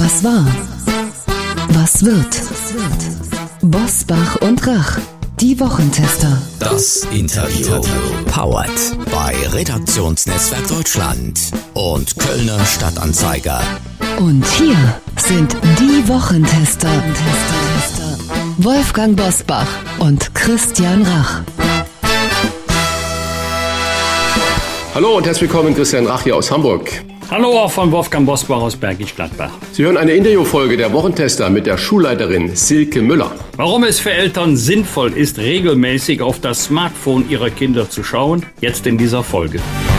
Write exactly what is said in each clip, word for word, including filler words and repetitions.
Was war? Was wird? Bosbach und Rach, die Wochentester. Das Interview. Powered bei Redaktionsnetzwerk Deutschland und Kölner Stadtanzeiger. Und hier sind die Wochentester. Wolfgang Bosbach und Christian Rach. Hallo und herzlich willkommen, Christian Rach hier aus Hamburg. Hallo auch von Wolfgang Bosbach aus Bergisch Gladbach. Sie hören eine Interviewfolge der Wochentester mit der Schulleiterin Silke Müller. Warum es für Eltern sinnvoll ist, regelmäßig auf das Smartphone ihrer Kinder zu schauen, jetzt in dieser Folge.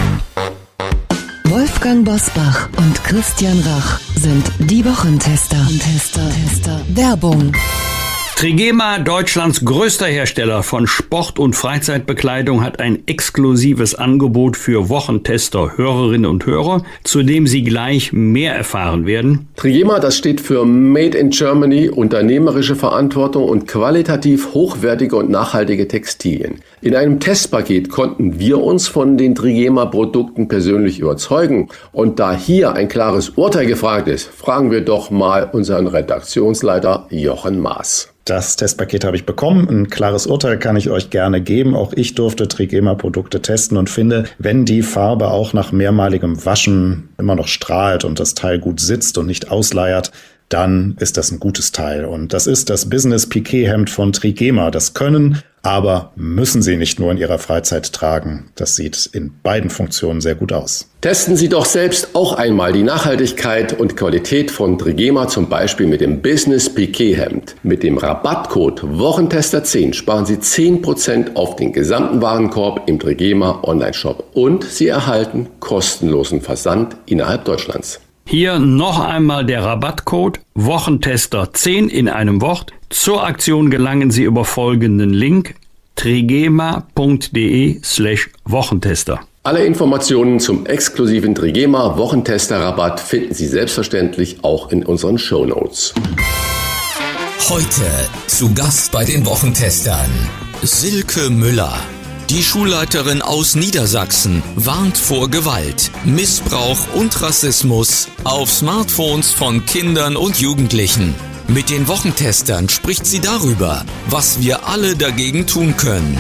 Wolfgang Bosbach und Christian Rach sind die Wochentester. Tester, Tester. Werbung. Trigema, Deutschlands größter Hersteller von Sport- und Freizeitbekleidung, hat ein exklusives Angebot für Wochentester, Hörerinnen und Hörer, zu dem Sie gleich mehr erfahren werden. Trigema, das steht für Made in Germany, unternehmerische Verantwortung und qualitativ hochwertige und nachhaltige Textilien. In einem Testpaket konnten wir uns von den Trigema-Produkten persönlich überzeugen. Und da hier ein klares Urteil gefragt ist, fragen wir doch mal unseren Redaktionsleiter Jochen Maas. Das Testpaket habe ich bekommen. Ein klares Urteil kann ich euch gerne geben. Auch ich durfte Trigema-Produkte testen und finde, wenn die Farbe auch nach mehrmaligem Waschen immer noch strahlt und das Teil gut sitzt und nicht ausleiert, dann ist das ein gutes Teil. Und das ist das Business-Piqué-Hemd von Trigema. Das können, aber müssen Sie nicht nur in Ihrer Freizeit tragen. Das sieht in beiden Funktionen sehr gut aus. Testen Sie doch selbst auch einmal die Nachhaltigkeit und Qualität von Trigema, zum Beispiel mit dem Business-Piqué-Hemd. Mit dem Rabattcode Wochentester zehn sparen Sie zehn Prozent auf den gesamten Warenkorb im Trigema Online-Shop und Sie erhalten kostenlosen Versand innerhalb Deutschlands. Hier noch einmal der Rabattcode Wochentester zehn in einem Wort. Zur Aktion gelangen Sie über folgenden Link trigema.de slash Wochentester. Alle Informationen zum exklusiven Trigema Wochentester-Rabatt finden Sie selbstverständlich auch in unseren Shownotes. Heute zu Gast bei den Wochentestern Silke Müller. Die Schulleiterin aus Niedersachsen warnt vor Gewalt, Missbrauch und Rassismus auf Smartphones von Kindern und Jugendlichen. Mit den Wochentestern spricht sie darüber, was wir alle dagegen tun können.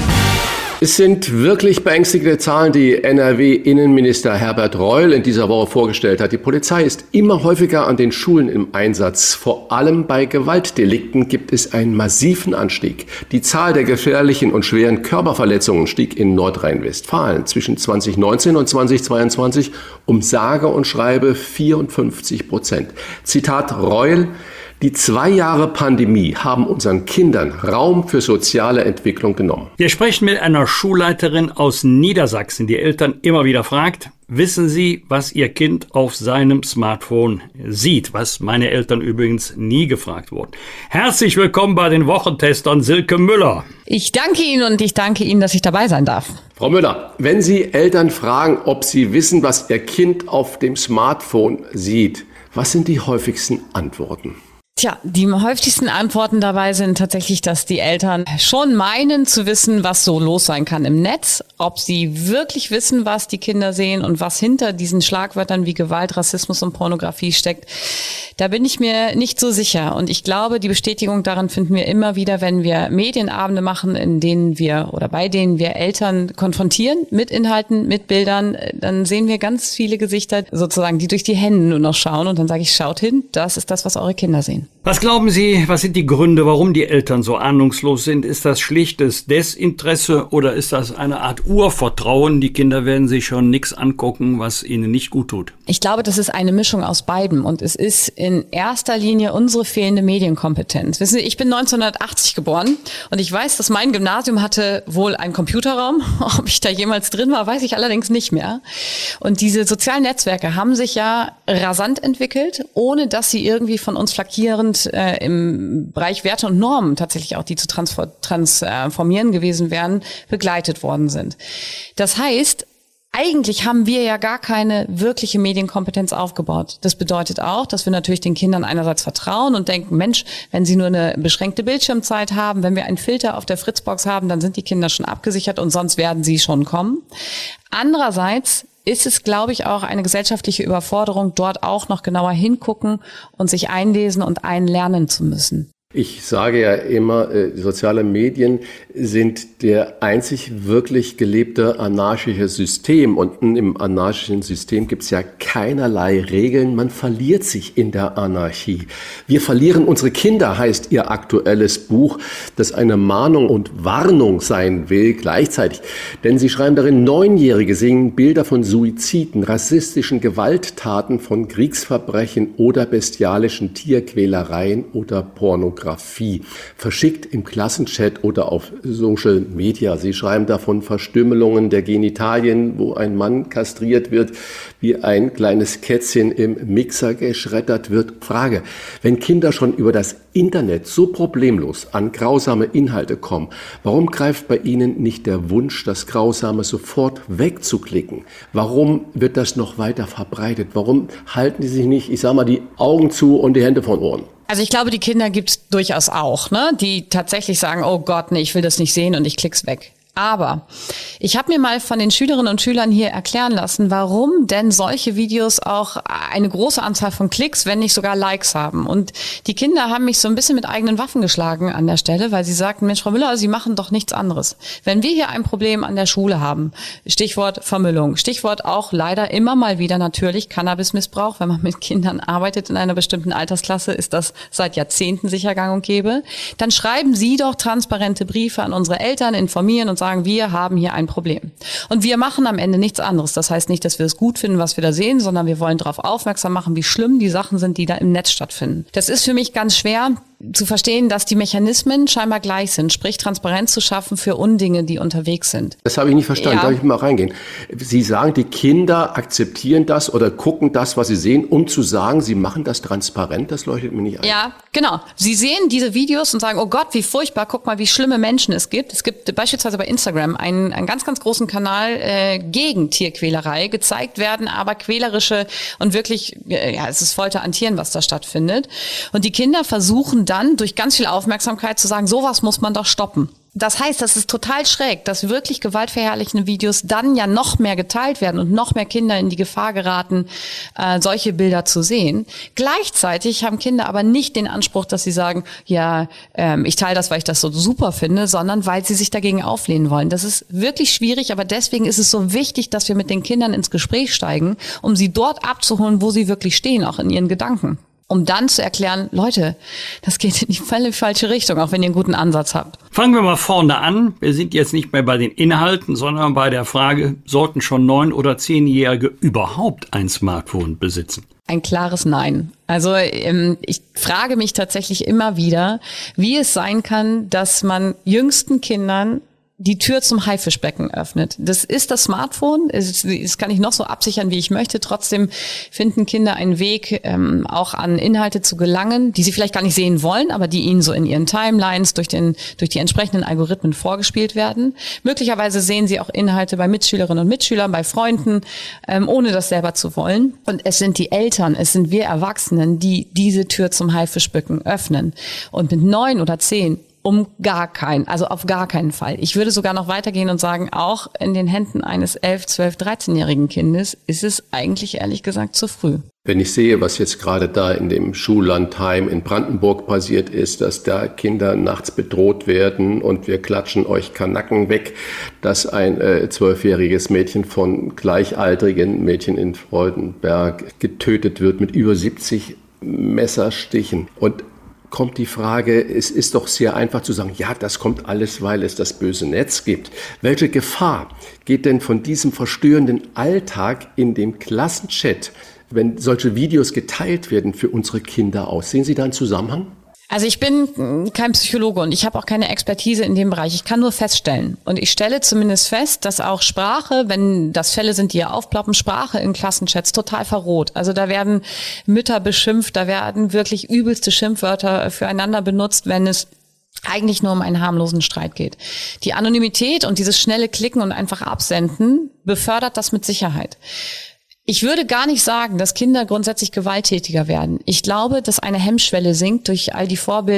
Es sind wirklich beängstigende Zahlen, die N R W-Innenminister Herbert Reul in dieser Woche vorgestellt hat. Die Polizei ist immer häufiger an den Schulen im Einsatz. Vor allem bei Gewaltdelikten gibt es einen massiven Anstieg. Die Zahl der gefährlichen und schweren Körperverletzungen stieg in Nordrhein-Westfalen zwischen zwanzig neunzehn und zwanzig zweiundzwanzig um sage und schreibe vierundfünfzig Prozent. Zitat Reul: Die zwei Jahre Pandemie haben unseren Kindern Raum für soziale Entwicklung genommen. Wir sprechen mit einer Schulleiterin aus Niedersachsen, die Eltern immer wieder fragt, wissen Sie, was Ihr Kind auf seinem Smartphone sieht? Was meine Eltern übrigens nie gefragt wurden. Herzlich willkommen bei den Wochentestern, Silke Müller. Ich danke Ihnen und ich danke Ihnen, dass ich dabei sein darf. Frau Müller, wenn Sie Eltern fragen, ob sie wissen, was ihr Kind auf dem Smartphone sieht, was sind die häufigsten Antworten? Tja, die häufigsten Antworten dabei sind tatsächlich, dass die Eltern schon meinen zu wissen, was so los sein kann im Netz. Ob sie wirklich wissen, was die Kinder sehen und was hinter diesen Schlagwörtern wie Gewalt, Rassismus und Pornografie steckt, da bin ich mir nicht so sicher. Und ich glaube, die Bestätigung daran finden wir immer wieder, wenn wir Medienabende machen, in denen wir oder bei denen wir Eltern konfrontieren mit Inhalten, mit Bildern. Dann sehen wir ganz viele Gesichter sozusagen, die durch die Hände nur noch schauen. Und dann sage ich, schaut hin, das ist das, was eure Kinder sehen. Was glauben Sie, was sind die Gründe, warum die Eltern so ahnungslos sind? Ist das schlichtes Desinteresse oder ist das eine Art Urvertrauen? Die Kinder werden sich schon nichts angucken, was ihnen nicht gut tut. Ich glaube, das ist eine Mischung aus beidem und es ist in erster Linie unsere fehlende Medienkompetenz. Wissen Sie, ich bin neunzehnhundertachtzig geboren und ich weiß, dass mein Gymnasium hatte wohl einen Computerraum. Ob ich da jemals drin war, weiß ich allerdings nicht mehr. Und diese sozialen Netzwerke haben sich ja rasant entwickelt, ohne dass sie irgendwie von uns flankierend äh, im Bereich Werte und Normen tatsächlich auch, die zu transformieren gewesen wären, begleitet worden sind. Das heißt, eigentlich haben wir ja gar keine wirkliche Medienkompetenz aufgebaut. Das bedeutet auch, dass wir natürlich den Kindern einerseits vertrauen und denken, Mensch, wenn sie nur eine beschränkte Bildschirmzeit haben, wenn wir einen Filter auf der Fritzbox haben, dann sind die Kinder schon abgesichert und sonst werden sie schon kommen. Andererseits ist es, glaube ich, auch eine gesellschaftliche Überforderung, dort auch noch genauer hingucken und sich einlesen und einlernen zu müssen. Ich sage ja immer, äh, soziale Medien sind der einzig wirklich gelebte anarchische System. Und im anarchischen System gibt es ja keinerlei Regeln. Man verliert sich in der Anarchie. Wir verlieren unsere Kinder, heißt Ihr aktuelles Buch, das eine Mahnung und Warnung sein will gleichzeitig. Denn Sie schreiben darin, Neunjährige sehen Bilder von Suiziden, rassistischen Gewalttaten, von Kriegsverbrechen oder bestialischen Tierquälereien oder Pornografie. Verschickt im Klassenchat oder auf Social Media. Sie schreiben davon Verstümmelungen der Genitalien, wo ein Mann kastriert wird, wie ein kleines Kätzchen im Mixer geschreddert wird. Frage, wenn Kinder schon über das Internet so problemlos an grausame Inhalte kommen, warum greift bei ihnen nicht der Wunsch, das Grausame sofort wegzuklicken? Warum wird das noch weiter verbreitet? Warum halten die sich nicht, ich sag mal, die Augen zu und die Hände vor den Ohren? Also ich glaube, die Kinder gibt's durchaus auch, ne, die tatsächlich sagen, oh Gott, nee, ich will das nicht sehen und ich klick's weg. Aber ich habe mir mal von den Schülerinnen und Schülern hier erklären lassen, warum denn solche Videos auch eine große Anzahl von Klicks, wenn nicht sogar Likes haben. Und die Kinder haben mich so ein bisschen mit eigenen Waffen geschlagen an der Stelle, weil sie sagten, Mensch, Frau Müller, Sie machen doch nichts anderes. Wenn wir hier ein Problem an der Schule haben, Stichwort Vermüllung, Stichwort auch leider immer mal wieder natürlich Cannabismissbrauch, wenn man mit Kindern arbeitet in einer bestimmten Altersklasse, ist das seit Jahrzehnten sicher gang und gäbe, dann schreiben Sie doch transparente Briefe an unsere Eltern, informieren und sagen, wir haben hier ein Problem. Und wir machen am Ende nichts anderes. Das heißt nicht, dass wir es gut finden, was wir da sehen, sondern wir wollen darauf aufmerksam machen, wie schlimm die Sachen sind, die da im Netz stattfinden. Das ist für mich ganz schwer zu verstehen, dass die Mechanismen scheinbar gleich sind, sprich Transparenz zu schaffen für Undinge, die unterwegs sind. Das habe ich nicht verstanden, ja. Darf ich mal reingehen? Sie sagen, die Kinder akzeptieren das oder gucken das, was sie sehen, um zu sagen, sie machen das transparent, das leuchtet mir nicht ein. Ja, genau. Sie sehen diese Videos und sagen, oh Gott, wie furchtbar, guck mal, wie schlimme Menschen es gibt. Es gibt beispielsweise bei Instagram einen, einen ganz, ganz großen Kanal äh, gegen Tierquälerei. Gezeigt werden aber quälerische und wirklich, ja, es ist Folter an Tieren, was da stattfindet. Und die Kinder versuchen dann durch ganz viel Aufmerksamkeit zu sagen, sowas muss man doch stoppen. Das heißt, das ist total schräg, dass wirklich gewaltverherrlichende Videos dann ja noch mehr geteilt werden und noch mehr Kinder in die Gefahr geraten, äh, solche Bilder zu sehen. Gleichzeitig haben Kinder aber nicht den Anspruch, dass sie sagen, ja, ähm, ich teile das, weil ich das so super finde, sondern weil sie sich dagegen auflehnen wollen. Das ist wirklich schwierig, aber deswegen ist es so wichtig, dass wir mit den Kindern ins Gespräch steigen, um sie dort abzuholen, wo sie wirklich stehen, auch in ihren Gedanken. Um dann zu erklären, Leute, das geht in die völlig falsche Richtung, auch wenn ihr einen guten Ansatz habt. Fangen wir mal vorne an. Wir sind jetzt nicht mehr bei den Inhalten, sondern bei der Frage, sollten schon neun- oder zehnjährige überhaupt ein Smartphone besitzen? Ein klares Nein. Also ähm, ich frage mich tatsächlich immer wieder, wie es sein kann, dass man jüngsten Kindern die Tür zum Haifischbecken öffnet. Das ist das Smartphone. Das kann ich noch so absichern, wie ich möchte. Trotzdem finden Kinder einen Weg, ähm, auch an Inhalte zu gelangen, die sie vielleicht gar nicht sehen wollen, aber die ihnen so in ihren Timelines durch den durch die entsprechenden Algorithmen vorgespielt werden. Möglicherweise sehen sie auch Inhalte bei Mitschülerinnen und Mitschülern, bei Freunden, ähm, ohne das selber zu wollen. Und es sind die Eltern, es sind wir Erwachsenen, die diese Tür zum Haifischbecken öffnen. Und mit neun oder zehn um gar keinen, also auf gar keinen Fall. Ich würde sogar noch weitergehen und sagen, auch in den Händen eines elf-, zwölf-, dreizehnjährigen Kindes ist es eigentlich ehrlich gesagt zu früh. Wenn ich sehe, was jetzt gerade da in dem Schullandheim in Brandenburg passiert ist, dass da Kinder nachts bedroht werden und wir klatschen euch Kanacken weg, dass ein äh, zwölfjähriges Mädchen von gleichaltrigen Mädchen in Freudenberg getötet wird mit über siebzig Messerstichen. Und kommt die Frage, es ist doch sehr einfach zu sagen, ja, das kommt alles, weil es das böse Netz gibt. Welche Gefahr geht denn von diesem verstörenden Alltag in dem Klassenchat, wenn solche Videos geteilt werden, für unsere Kinder aus? Sehen Sie da einen Zusammenhang? Also ich bin kein Psychologe und ich habe auch keine Expertise in dem Bereich. Ich kann nur feststellen und ich stelle zumindest fest, dass auch Sprache, wenn das Fälle sind, die ja aufploppen, Sprache in Klassenchats total verroht. Also da werden Mütter beschimpft, da werden wirklich übelste Schimpfwörter füreinander benutzt, wenn es eigentlich nur um einen harmlosen Streit geht. Die Anonymität und dieses schnelle Klicken und einfach absenden befördert das mit Sicherheit. Ich würde gar nicht sagen, dass Kinder grundsätzlich gewalttätiger werden. Ich glaube, dass eine Hemmschwelle sinkt durch all die Vorbilder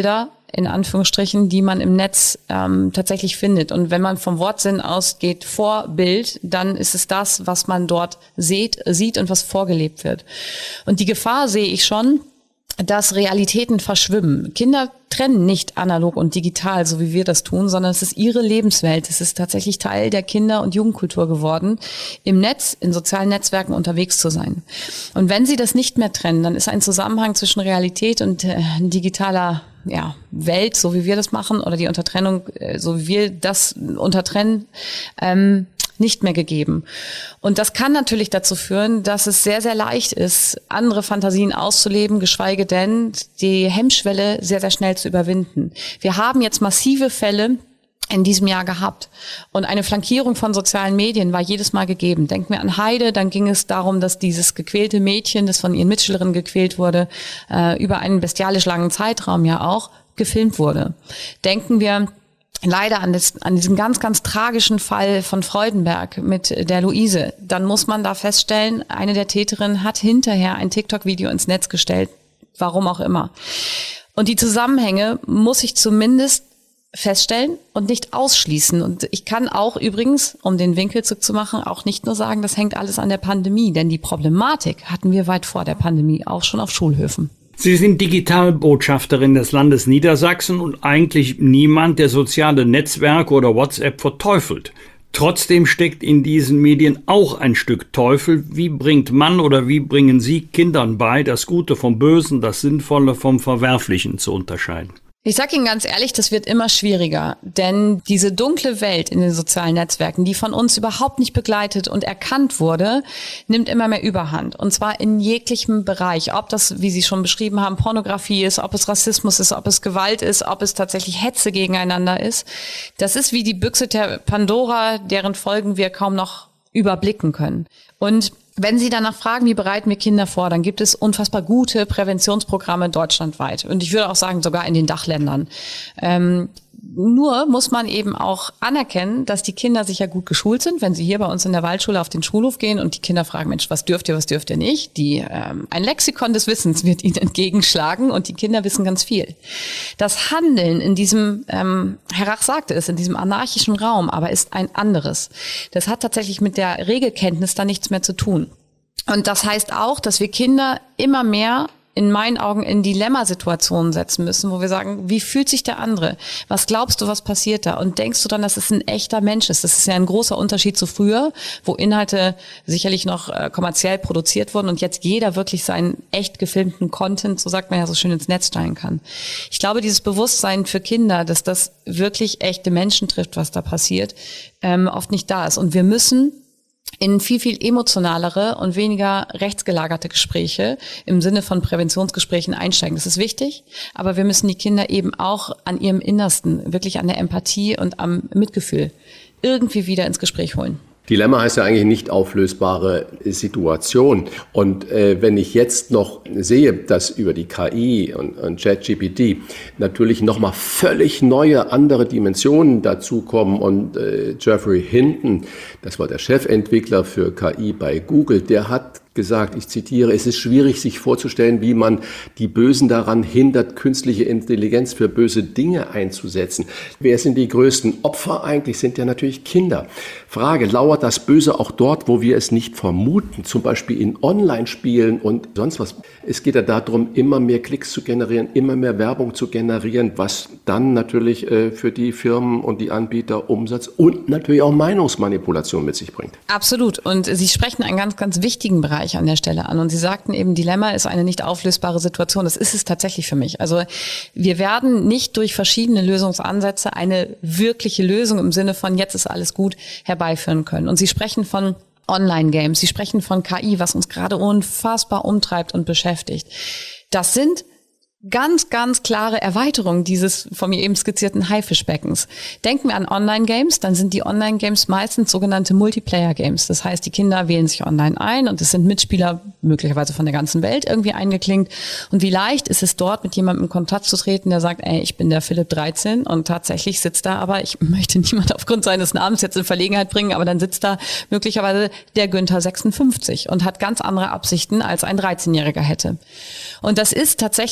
in Anführungsstrichen, die man im Netz ähm, tatsächlich findet. Und wenn man vom Wortsinn ausgeht, Vorbild, dann ist es das, was man dort sieht, sieht und was vorgelebt wird. Und die Gefahr sehe ich schon, dass Realitäten verschwimmen. Kinder trennen nicht analog und digital, so wie wir das tun, sondern es ist ihre Lebenswelt. Es ist tatsächlich Teil der Kinder- und Jugendkultur geworden, im Netz, in sozialen Netzwerken unterwegs zu sein. Und wenn sie das nicht mehr trennen, dann ist ein Zusammenhang zwischen Realität und äh, digitaler ja, Welt, so wie wir das machen, oder die Untertrennung, äh, so wie wir das untertrennen, ähm, nicht mehr gegeben. Und das kann natürlich dazu führen, dass es sehr, sehr leicht ist, andere Fantasien auszuleben, geschweige denn die Hemmschwelle sehr, sehr schnell zu überwinden. Wir haben jetzt massive Fälle in diesem Jahr gehabt. Und eine Flankierung von sozialen Medien war jedes Mal gegeben. Denken wir an Heide, dann ging es darum, dass dieses gequälte Mädchen, das von ihren Mitschülerinnen gequält wurde, äh, über einen bestialisch langen Zeitraum ja auch gefilmt wurde. Denken wir leider an, das, an diesen ganz, ganz tragischen Fall von Freudenberg mit der Luise. Dann muss man da feststellen, eine der Täterinnen hat hinterher ein TikTok-Video ins Netz gestellt. Warum auch immer. Und die Zusammenhänge muss ich zumindest feststellen und nicht ausschließen. Und ich kann auch übrigens, um den Winkel zurückzumachen, auch nicht nur sagen, das hängt alles an der Pandemie. Denn die Problematik hatten wir weit vor der Pandemie auch schon auf Schulhöfen. Sie sind Digitalbotschafterin des Landes Niedersachsen und eigentlich niemand, der soziale Netzwerke oder WhatsApp verteufelt. Trotzdem steckt in diesen Medien auch ein Stück Teufel. Wie bringt man oder wie bringen Sie Kindern bei, das Gute vom Bösen, das Sinnvolle vom Verwerflichen zu unterscheiden? Ich sage Ihnen ganz ehrlich, das wird immer schwieriger, denn diese dunkle Welt in den sozialen Netzwerken, die von uns überhaupt nicht begleitet und erkannt wurde, nimmt immer mehr Überhand. Und zwar in jeglichem Bereich. Ob das, wie Sie schon beschrieben haben, Pornografie ist, ob es Rassismus ist, ob es Gewalt ist, ob es tatsächlich Hetze gegeneinander ist. Das ist wie die Büchse der Pandora, deren Folgen wir kaum noch überblicken können. Und wenn Sie danach fragen, wie bereiten wir Kinder vor, dann gibt es unfassbar gute Präventionsprogramme deutschlandweit. Und ich würde auch sagen, sogar in den Dachländern. Ähm, nur muss man eben auch anerkennen, dass die Kinder sicher gut geschult sind. Wenn Sie hier bei uns in der Waldschule auf den Schulhof gehen und die Kinder fragen, Mensch, was dürft ihr, was dürft ihr nicht? Die, ähm, ein Lexikon des Wissens wird ihnen entgegenschlagen und die Kinder wissen ganz viel. Das Handeln in diesem, ähm, Herr Rach sagte es, in diesem anarchischen Raum, aber ist ein anderes. Das hat tatsächlich mit der Regelkenntnis da nichts mehr zu tun. Und das heißt auch, dass wir Kinder immer mehr in meinen Augen in Dilemmasituationen setzen müssen, wo wir sagen, wie fühlt sich der andere? Was glaubst du, was passiert da? Und denkst du dann, dass es ein echter Mensch ist? Das ist ja ein großer Unterschied zu früher, wo Inhalte sicherlich noch äh, kommerziell produziert wurden und jetzt jeder wirklich seinen echt gefilmten Content, so sagt man ja so schön, ins Netz stellen kann. Ich glaube, dieses Bewusstsein für Kinder, dass das wirklich echte Menschen trifft, was da passiert, ähm, oft nicht da ist. Und wir müssen in viel, viel emotionalere und weniger rechtsgelagerte Gespräche im Sinne von Präventionsgesprächen einsteigen. Das ist wichtig, aber wir müssen die Kinder eben auch an ihrem Innersten, wirklich an der Empathie und am Mitgefühl irgendwie wieder ins Gespräch holen. Dilemma heißt ja eigentlich nicht auflösbare Situation. Und äh, wenn ich jetzt noch sehe, dass über die K I und, und ChatGPT natürlich nochmal völlig neue, andere Dimensionen dazukommen und äh, Geoffrey Hinton, das war der Chefentwickler für K I bei Google, der hat gesagt, ich zitiere, es ist schwierig, sich vorzustellen, wie man die Bösen daran hindert, künstliche Intelligenz für böse Dinge einzusetzen. Wer sind die größten Opfer eigentlich? Sind ja natürlich Kinder. Frage, lauert das Böse auch dort, wo wir es nicht vermuten, zum Beispiel in Online-Spielen und sonst was? Es geht ja darum, immer mehr Klicks zu generieren, immer mehr Werbung zu generieren, was dann natürlich äh, für die Firmen und die Anbieter Umsatz und natürlich auch Meinungsmanipulation mit sich bringt. Absolut. Und Sie sprechen einen ganz, ganz wichtigen Bereich an der Stelle an. Und Sie sagten eben, Dilemma ist eine nicht auflösbare Situation. Das ist es tatsächlich für mich. Also wir werden nicht durch verschiedene Lösungsansätze eine wirkliche Lösung im Sinne von jetzt ist alles gut herbeiführen können. Und Sie sprechen von Online-Games, Sie sprechen von K I, was uns gerade unfassbar umtreibt und beschäftigt. Das sind ganz, ganz klare Erweiterung dieses von mir eben skizzierten Haifischbeckens. Denken wir an Online-Games, dann sind die Online-Games meistens sogenannte Multiplayer-Games. Das heißt, die Kinder wählen sich online ein und es sind Mitspieler möglicherweise von der ganzen Welt irgendwie eingeklinkt. Und wie leicht ist es dort, mit jemandem in Kontakt zu treten, der sagt, ey, ich bin der Philipp dreizehn und tatsächlich sitzt da, aber ich möchte niemand aufgrund seines Namens jetzt in Verlegenheit bringen, aber dann sitzt da möglicherweise der Günther sechsundfünfzig und hat ganz andere Absichten, als ein dreizehnjähriger hätte. Und das ist tatsächlich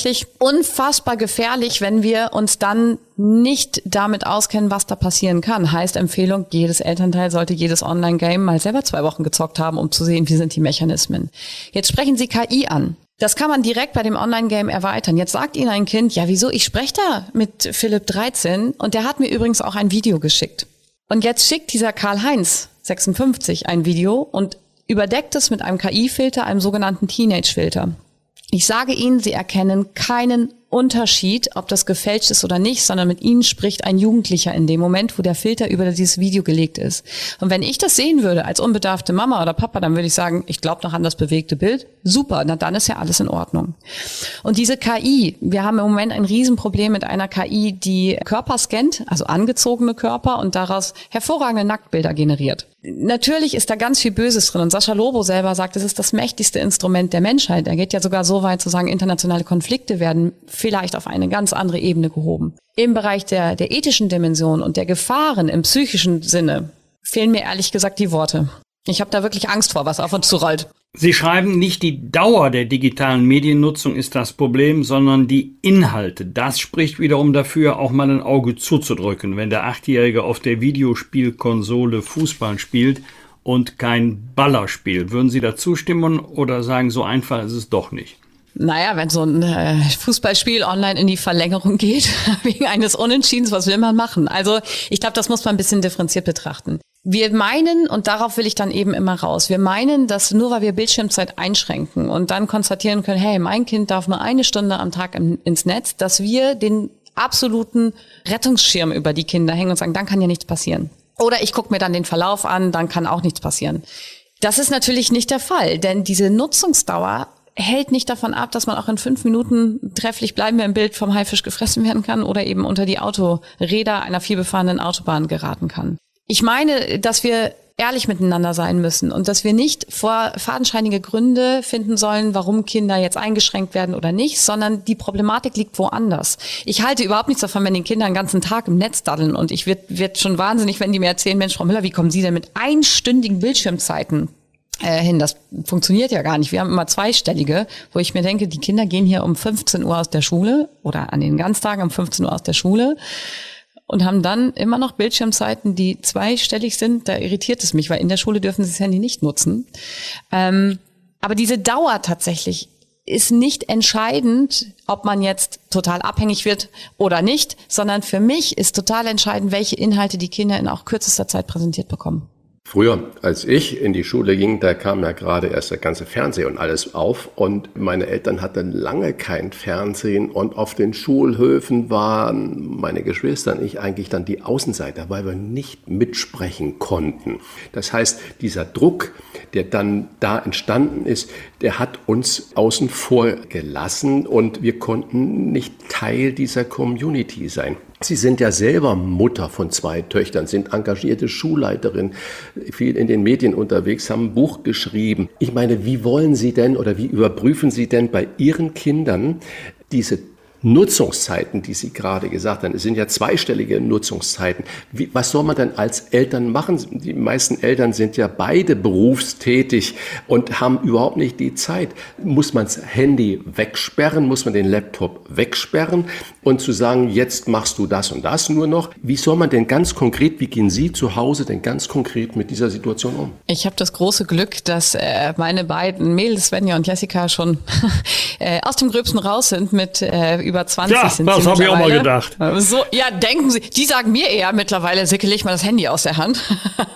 unfassbar gefährlich, wenn wir uns dann nicht damit auskennen, was da passieren kann. Heißt Empfehlung, jedes Elternteil sollte jedes Online-Game mal selber zwei Wochen gezockt haben, um zu sehen, wie sind die Mechanismen. Jetzt sprechen Sie K I an. Das kann man direkt bei dem Online-Game erweitern. Jetzt sagt Ihnen ein Kind, ja wieso, ich spreche da mit Philipp dreizehn und der hat mir übrigens auch ein Video geschickt. Und jetzt schickt dieser Karl-Heinz sechsundfünfzig ein Video und überdeckt es mit einem K I-Filter, einem sogenannten Teenage-Filter. Ich sage Ihnen, Sie erkennen keinen Unterschied, ob das gefälscht ist oder nicht, sondern mit Ihnen spricht ein Jugendlicher in dem Moment, wo der Filter über dieses Video gelegt ist. Und wenn ich das sehen würde als unbedarfte Mama oder Papa, dann würde ich sagen, ich glaube noch an das bewegte Bild. Super, na dann ist ja alles in Ordnung. Und diese K I, wir haben im Moment ein Riesenproblem mit einer K I, die Körper scannt, also angezogene Körper und daraus hervorragende Nacktbilder generiert. Natürlich ist da ganz viel Böses drin und Sascha Lobo selber sagt, es ist das mächtigste Instrument der Menschheit. Er geht ja sogar so weit zu sagen, internationale Konflikte werden vielleicht auf eine ganz andere Ebene gehoben. Im Bereich der, der ethischen Dimension und der Gefahren im psychischen Sinne fehlen mir ehrlich gesagt die Worte. Ich habe da wirklich Angst vor, was auf uns zurollt. Sie schreiben, nicht die Dauer der digitalen Mediennutzung ist das Problem, sondern die Inhalte. Das spricht wiederum dafür, auch mal ein Auge zuzudrücken, wenn der Achtjährige auf der Videospielkonsole Fußball spielt und kein Baller spielt. Würden Sie da zustimmen oder sagen, so einfach ist es doch nicht? Naja, wenn so ein äh, Fußballspiel online in die Verlängerung geht, wegen eines Unentschiedens, was will man machen? Also ich glaube, das muss man ein bisschen differenziert betrachten. Wir meinen, und darauf will ich dann eben immer raus, wir meinen, dass nur weil wir Bildschirmzeit einschränken und dann konstatieren können, hey, mein Kind darf nur eine Stunde am Tag im, ins Netz, dass wir den absoluten Rettungsschirm über die Kinder hängen und sagen, dann kann ja nichts passieren. Oder ich gucke mir dann den Verlauf an, dann kann auch nichts passieren. Das ist natürlich nicht der Fall, denn diese Nutzungsdauer hält nicht davon ab, dass man auch in fünf Minuten trefflich bleiben wir im Bild vom Haifisch gefressen werden kann oder eben unter die Autoräder einer vielbefahrenen Autobahn geraten kann. Ich meine, dass wir ehrlich miteinander sein müssen und dass wir nicht vor fadenscheinige Gründe finden sollen, warum Kinder jetzt eingeschränkt werden oder nicht, sondern die Problematik liegt woanders. Ich halte überhaupt nichts davon, wenn die Kinder den ganzen Tag im Netz daddeln und ich wird, wird schon wahnsinnig, wenn die mir erzählen, Mensch, Frau Müller, wie kommen Sie denn mit einstündigen Bildschirmzeiten äh, hin? Das funktioniert ja gar nicht. Wir haben immer zweistellige, wo ich mir denke, die Kinder gehen hier um fünfzehn Uhr aus der Schule oder an den Ganztagen um fünfzehn Uhr aus der Schule und haben dann immer noch Bildschirmzeiten, die zweistellig sind. Da irritiert es mich, weil in der Schule dürfen sie das Handy nicht nutzen. Ähm, aber diese Dauer tatsächlich ist nicht entscheidend, ob man jetzt total abhängig wird oder nicht, sondern für mich ist total entscheidend, welche Inhalte die Kinder in auch kürzester Zeit präsentiert bekommen. Früher, als ich in die Schule ging, da kam ja gerade erst der ganze Fernseher und alles auf und meine Eltern hatten lange kein Fernsehen und auf den Schulhöfen waren meine Geschwister und ich eigentlich dann die Außenseiter, weil wir nicht mitsprechen konnten. Das heißt, dieser Druck, der dann da entstanden ist, der hat uns außen vor gelassen und wir konnten nicht Teil dieser Community sein. Sie sind ja selber Mutter von zwei Töchtern, sind engagierte Schulleiterin, viel in den Medien unterwegs, haben ein Buch geschrieben. Ich meine, wie wollen Sie denn oder wie überprüfen Sie denn bei Ihren Kindern diese Nutzungszeiten, die Sie gerade gesagt haben? Es sind ja zweistellige Nutzungszeiten. Wie, was soll man denn als Eltern machen? Die meisten Eltern sind ja beide berufstätig und haben überhaupt nicht die Zeit. Muss man das Handy wegsperren? Muss man den Laptop wegsperren? Und zu sagen, jetzt machst du das und das nur noch. Wie soll man denn ganz konkret, wie gehen Sie zu Hause denn ganz konkret mit dieser Situation um? Ich habe das große Glück, dass äh, meine beiden Mädels, Svenja und Jessica, schon äh, aus dem Gröbsten raus sind mit äh, über zwanzig ja, sind das habe ich auch mal gedacht. So, ja, denken Sie, die sagen mir eher mittlerweile, Sicke, leg mal das Handy aus der Hand.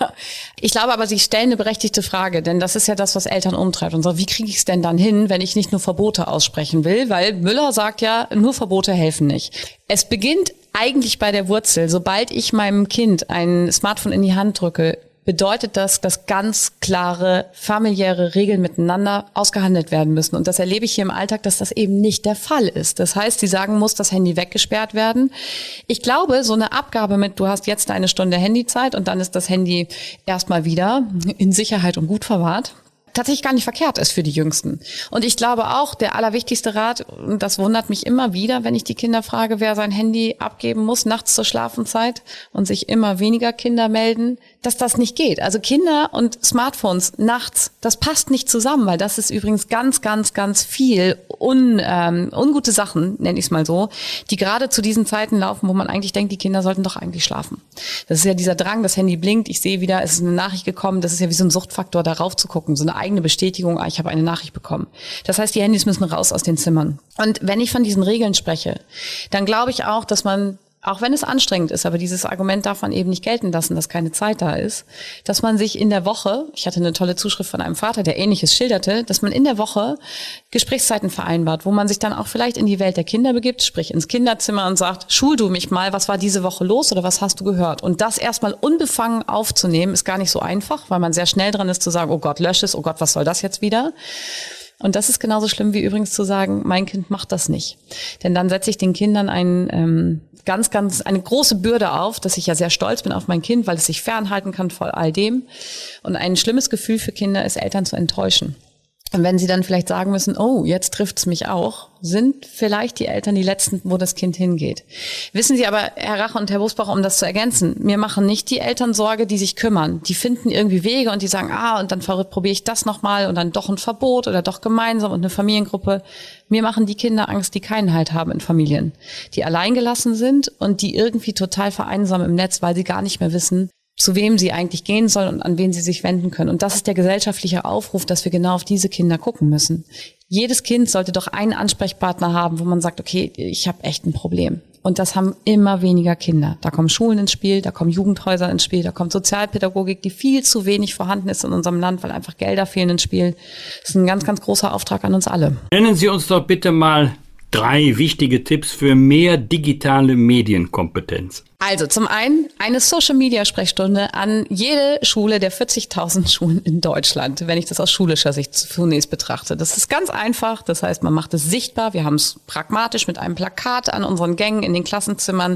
Ich glaube aber, Sie stellen eine berechtigte Frage, denn das ist ja das, was Eltern umtreibt. Und so, wie kriege ich es denn dann hin, wenn ich nicht nur Verbote aussprechen will? Weil Müller sagt ja, nur Verbote helfen nicht. Es beginnt eigentlich bei der Wurzel. Sobald ich meinem Kind ein Smartphone in die Hand drücke, bedeutet das, dass ganz klare familiäre Regeln miteinander ausgehandelt werden müssen. Und das erlebe ich hier im Alltag, dass das eben nicht der Fall ist. Das heißt, sie sagen, muss das Handy weggesperrt werden. Ich glaube, so eine Abgabe mit, du hast jetzt eine Stunde Handyzeit und dann ist das Handy erstmal wieder in Sicherheit und gut verwahrt. tatsächlich gar nicht verkehrt ist für die Jüngsten. Und ich glaube auch, der allerwichtigste Rat, und das wundert mich immer wieder, wenn ich die Kinder frage, wer sein Handy abgeben muss nachts zur Schlafenszeit und sich immer weniger Kinder melden, dass das nicht geht. Also Kinder und Smartphones nachts, das passt nicht zusammen, weil das ist übrigens ganz, ganz, ganz viel un, ähm, ungute Sachen, nenne ich es mal so, die gerade zu diesen Zeiten laufen, wo man eigentlich denkt, die Kinder sollten doch eigentlich schlafen. Das ist ja dieser Drang, das Handy blinkt, ich sehe wieder, es ist eine Nachricht gekommen, das ist ja wie so ein Suchtfaktor, darauf zu gucken, so eine eigene Bestätigung, ah, ich habe eine Nachricht bekommen. Das heißt, die Handys müssen raus aus den Zimmern. Und wenn ich von diesen Regeln spreche, dann glaube ich auch, dass man, auch wenn es anstrengend ist, aber dieses Argument darf man eben nicht gelten lassen, dass keine Zeit da ist, dass man sich in der Woche, ich hatte eine tolle Zuschrift von einem Vater, der Ähnliches schilderte, dass man in der Woche Gesprächszeiten vereinbart, wo man sich dann auch vielleicht in die Welt der Kinder begibt, sprich ins Kinderzimmer und sagt, schul du mich mal, was war diese Woche los oder was hast du gehört? Und das erstmal unbefangen aufzunehmen, ist gar nicht so einfach, weil man sehr schnell dran ist zu sagen, oh Gott, lösch es, oh Gott, was soll das jetzt wieder? Und das ist genauso schlimm wie übrigens zu sagen, mein Kind macht das nicht. Denn dann setze ich den Kindern einen, ähm, ganz, ganz, eine große Bürde auf, dass ich ja sehr stolz bin auf mein Kind, weil es sich fernhalten kann vor all dem. Und ein schlimmes Gefühl für Kinder ist, Eltern zu enttäuschen. Und wenn sie dann vielleicht sagen müssen, oh, jetzt trifft's mich auch, sind vielleicht die Eltern die Letzten, wo das Kind hingeht. Wissen Sie aber, Herr Rach und Herr Busbach, um das zu ergänzen, mir machen nicht die Eltern Sorge, die sich kümmern. Die finden irgendwie Wege und die sagen, ah, und dann probiere ich das nochmal und dann doch ein Verbot oder doch gemeinsam und eine Familiengruppe. Mir machen die Kinder Angst, die keinen Halt haben in Familien, die alleingelassen sind und die irgendwie total vereinsamen im Netz, weil sie gar nicht mehr wissen, zu wem sie eigentlich gehen sollen und an wen sie sich wenden können. Und das ist der gesellschaftliche Aufruf, dass wir genau auf diese Kinder gucken müssen. Jedes Kind sollte doch einen Ansprechpartner haben, wo man sagt, okay, ich habe echt ein Problem. Und das haben immer weniger Kinder. Da kommen Schulen ins Spiel, da kommen Jugendhäuser ins Spiel, da kommt Sozialpädagogik, die viel zu wenig vorhanden ist in unserem Land, weil einfach Gelder fehlen ins Spiel. Das ist ein ganz, ganz großer Auftrag an uns alle. Nennen Sie uns doch bitte mal drei wichtige Tipps für mehr digitale Medienkompetenz. Also zum einen eine Social-Media-Sprechstunde an jede Schule der vierzigtausend Schulen in Deutschland, wenn ich das aus schulischer Sicht zunächst betrachte. Das ist ganz einfach, das heißt, man macht es sichtbar. Wir haben es pragmatisch mit einem Plakat an unseren Gängen in den Klassenzimmern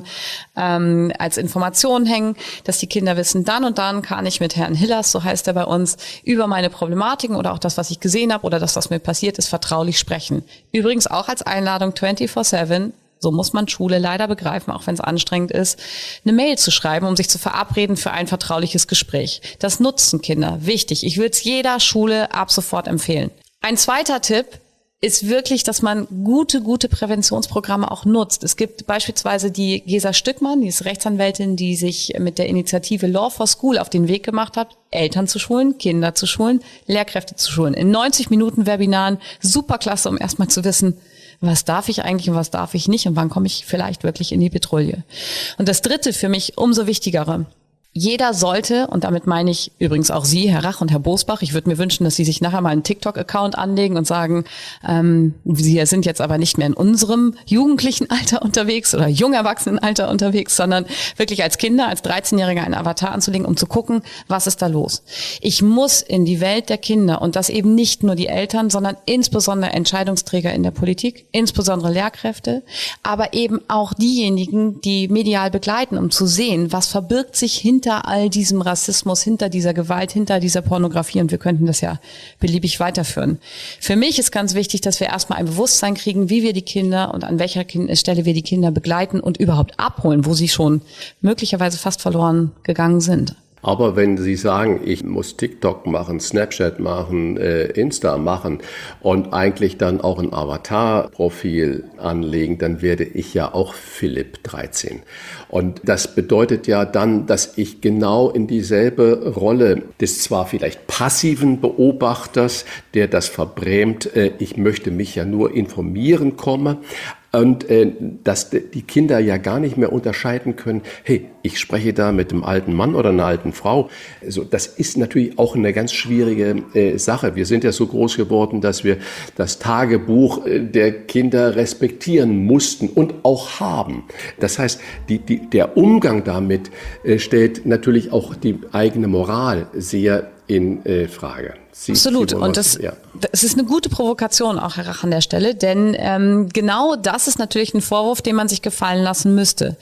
ähm, als Information hängen, dass die Kinder wissen, dann und dann kann ich mit Herrn Hillers, so heißt er bei uns, über meine Problematiken oder auch das, was ich gesehen habe oder das, was mir passiert ist, vertraulich sprechen. Übrigens auch als Einladung vierundzwanzig sieben, so muss man Schule leider begreifen, auch wenn es anstrengend ist, eine Mail zu schreiben, um sich zu verabreden für ein vertrauliches Gespräch. Das nutzen Kinder. Wichtig. Ich würde es jeder Schule ab sofort empfehlen. Ein zweiter Tipp ist wirklich, dass man gute, gute Präventionsprogramme auch nutzt. Es gibt beispielsweise die Gesa Stückmann, die ist Rechtsanwältin, die sich mit der Initiative Law for School auf den Weg gemacht hat, Eltern zu schulen, Kinder zu schulen, Lehrkräfte zu schulen. In neunzig Minuten Webinaren, superklasse, um erstmal zu wissen, was darf ich eigentlich und was darf ich nicht und wann komme ich vielleicht wirklich in die Petrouille. Und das dritte für mich umso wichtigere. Jeder sollte, und damit meine ich übrigens auch Sie, Herr Rach und Herr Bosbach, ich würde mir wünschen, dass Sie sich nachher mal einen TikTok-Account anlegen und sagen, ähm, Sie sind jetzt aber nicht mehr in unserem jugendlichen Alter unterwegs oder Jungerwachsenenalter unterwegs, sondern wirklich als Kinder, als dreizehnjähriger einen Avatar anzulegen, um zu gucken, was ist da los. Ich muss in die Welt der Kinder und das eben nicht nur die Eltern, sondern insbesondere Entscheidungsträger in der Politik, insbesondere Lehrkräfte, aber eben auch diejenigen, die medial begleiten, um zu sehen, was verbirgt sich hinter hinter all diesem Rassismus, hinter dieser Gewalt, hinter dieser Pornografie, und wir könnten das ja beliebig weiterführen. Für mich ist ganz wichtig, dass wir erstmal ein Bewusstsein kriegen, wie wir die Kinder und an welcher Stelle wir die Kinder begleiten und überhaupt abholen, wo sie schon möglicherweise fast verloren gegangen sind. Aber wenn Sie sagen, ich muss TikTok machen, Snapchat machen, äh, Insta machen und eigentlich dann auch ein Avatar-Profil anlegen, dann werde ich ja auch Philipp dreizehn. Und das bedeutet ja dann, dass ich genau in dieselbe Rolle des zwar vielleicht passiven Beobachters, der das verbrämt, äh, ich möchte mich ja nur informieren, komme. Und äh, dass die Kinder ja gar nicht mehr unterscheiden können, hey, ich spreche da mit einem alten Mann oder einer alten Frau. Also das ist natürlich auch eine ganz schwierige äh, Sache. Wir sind ja so groß geworden, dass wir das Tagebuch äh, der Kinder respektieren mussten und auch haben. Das heißt, die, die, der Umgang damit äh, stellt natürlich auch die eigene Moral sehr in äh, Frage. Sie, Absolut. Sie und das, ja. das ist eine gute Provokation auch, Herr Rach, an der Stelle, denn ähm, genau das ist natürlich ein Vorwurf, den man sich gefallen lassen müsste.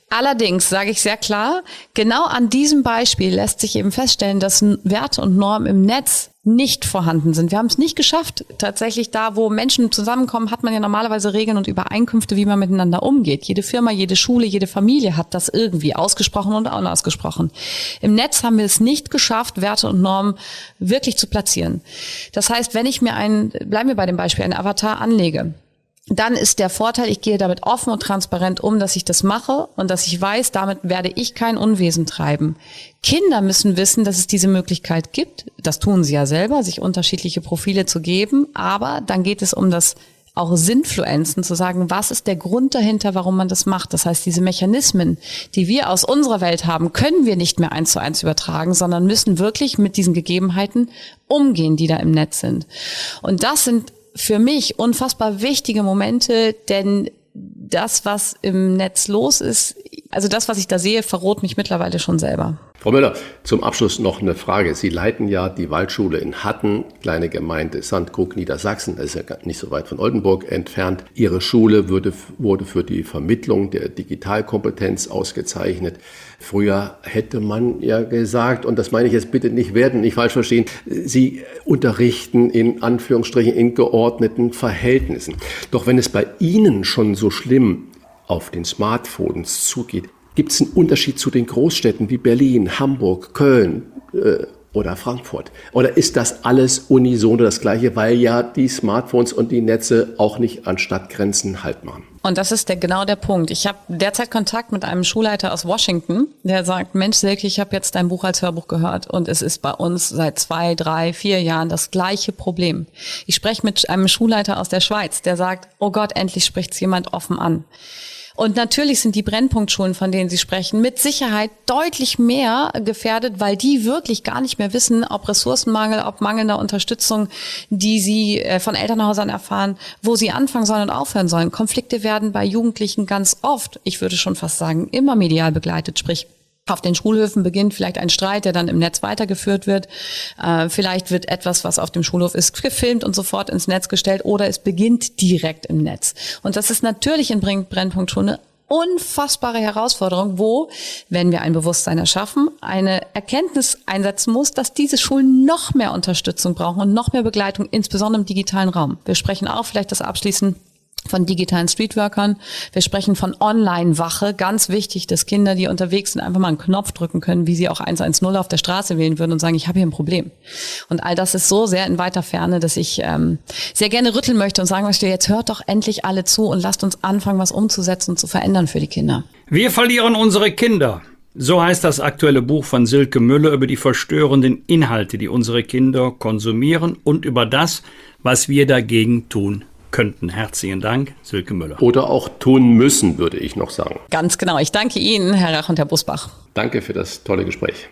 Allerdings sage ich sehr klar, genau an diesem Beispiel lässt sich eben feststellen, dass Werte und Normen im Netz nicht vorhanden sind. Wir haben es nicht geschafft. Tatsächlich da, wo Menschen zusammenkommen, hat man ja normalerweise Regeln und Übereinkünfte, wie man miteinander umgeht. Jede Firma, jede Schule, jede Familie hat das irgendwie ausgesprochen und unausgesprochen. Im Netz haben wir es nicht geschafft, Werte und Normen wirklich zu platzieren. Das heißt, wenn ich mir einen, bleiben wir bei dem Beispiel, einen Avatar anlege, dann ist der Vorteil, ich gehe damit offen und transparent um, dass ich das mache und dass ich weiß, damit werde ich kein Unwesen treiben. Kinder müssen wissen, dass es diese Möglichkeit gibt. Das tun sie ja selber, sich unterschiedliche Profile zu geben. Aber dann geht es um das auch Sinnfluenzen, zu sagen, was ist der Grund dahinter, warum man das macht. Das heißt, diese Mechanismen, die wir aus unserer Welt haben, können wir nicht mehr eins zu eins übertragen, sondern müssen wirklich mit diesen Gegebenheiten umgehen, die da im Netz sind. Und das sind für mich unfassbar wichtige Momente, denn das, was im Netz los ist, also das, was ich da sehe, verroht mich mittlerweile schon selber. Frau Müller, zum Abschluss noch eine Frage. Sie leiten ja die Waldschule in Hatten, kleine Gemeinde Sandkrug, Niedersachsen. Das ist ja nicht so weit von Oldenburg entfernt. Ihre Schule wurde, wurde für die Vermittlung der Digitalkompetenz ausgezeichnet. Früher hätte man ja gesagt, und das meine ich jetzt bitte nicht werden, nicht falsch verstehen, Sie unterrichten in Anführungsstrichen in geordneten Verhältnissen. Doch wenn es bei Ihnen schon so schlimm auf den Smartphones zugeht, gibt es einen Unterschied zu den Großstädten wie Berlin, Hamburg, Köln äh, oder Frankfurt? Oder ist das alles unisono das Gleiche, weil ja die Smartphones und die Netze auch nicht an Stadtgrenzen Halt machen? Und das ist der, genau der Punkt. Ich habe derzeit Kontakt mit einem Schulleiter aus Washington, der sagt, Mensch Silke, ich habe jetzt dein Buch als Hörbuch gehört und es ist bei uns seit zwei, drei, vier Jahren das gleiche Problem. Ich spreche mit einem Schulleiter aus der Schweiz, der sagt, oh Gott, endlich spricht es jemand offen an. Und natürlich sind die Brennpunktschulen, von denen Sie sprechen, mit Sicherheit deutlich mehr gefährdet, weil die wirklich gar nicht mehr wissen, ob Ressourcenmangel, ob mangelnder Unterstützung, die sie von Elternhäusern erfahren, wo sie anfangen sollen und aufhören sollen. Konflikte werden bei Jugendlichen ganz oft, ich würde schon fast sagen, immer medial begleitet, sprich auf den Schulhöfen beginnt vielleicht ein Streit, der dann im Netz weitergeführt wird. Äh, vielleicht wird etwas, was auf dem Schulhof ist, gefilmt und sofort ins Netz gestellt oder es beginnt direkt im Netz. Und das ist natürlich in Brennpunktschulen eine unfassbare Herausforderung, wo, wenn wir ein Bewusstsein erschaffen, eine Erkenntnis einsetzen muss, dass diese Schulen noch mehr Unterstützung brauchen und noch mehr Begleitung, insbesondere im digitalen Raum. Wir sprechen auch vielleicht das Abschließen von digitalen Streetworkern. Wir sprechen von Online-Wache. Ganz wichtig, dass Kinder, die unterwegs sind, einfach mal einen Knopf drücken können, wie sie auch eins eins null auf der Straße wählen würden und sagen, ich habe hier ein Problem. Und all das ist so sehr in weiter Ferne, dass ich ähm, sehr gerne rütteln möchte und sagen möchte, jetzt hört doch endlich alle zu und lasst uns anfangen, was umzusetzen und zu verändern für die Kinder. Wir verlieren unsere Kinder. So heißt das aktuelle Buch von Silke Müller über die verstörenden Inhalte, die unsere Kinder konsumieren und über das, was wir dagegen tun könnten. Herzlichen Dank, Silke Müller. Oder auch tun müssen, würde ich noch sagen. Ganz genau. Ich danke Ihnen, Herr Rach und Herr Busbach. Danke für das tolle Gespräch.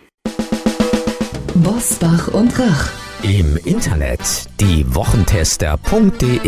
Bosbach und Rach. Im Internet die Wochentester punkt de.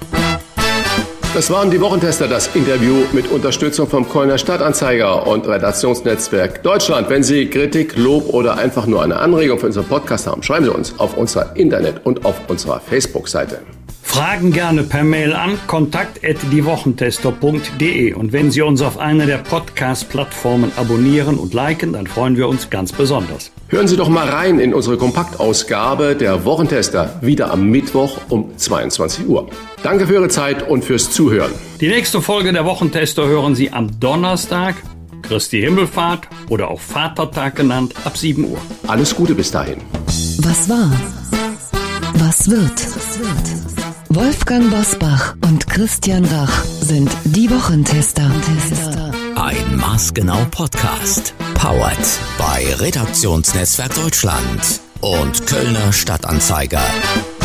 Das waren die Wochentester, das Interview mit Unterstützung vom Kölner Stadtanzeiger und Redaktionsnetzwerk Deutschland. Wenn Sie Kritik, Lob oder einfach nur eine Anregung für unseren Podcast haben, schreiben Sie uns auf unserer Internet- und auf unserer Facebook-Seite. Fragen gerne per Mail an kontakt at die wochentester punkt de. Und wenn Sie uns auf einer der Podcast-Plattformen abonnieren und liken, dann freuen wir uns ganz besonders. Hören Sie doch mal rein in unsere Kompaktausgabe der Wochentester, wieder am Mittwoch um zweiundzwanzig Uhr. Danke für Ihre Zeit und fürs Zuhören. Die nächste Folge der Wochentester hören Sie am Donnerstag, Christi Himmelfahrt oder auch Vatertag genannt, ab sieben Uhr. Alles Gute bis dahin. Was war? Was wird? Wolfgang Bosbach und Christian Rach sind die Wochentester. Ein maßgenau Podcast. Powered bei Redaktionsnetzwerk Deutschland und Kölner Stadtanzeiger.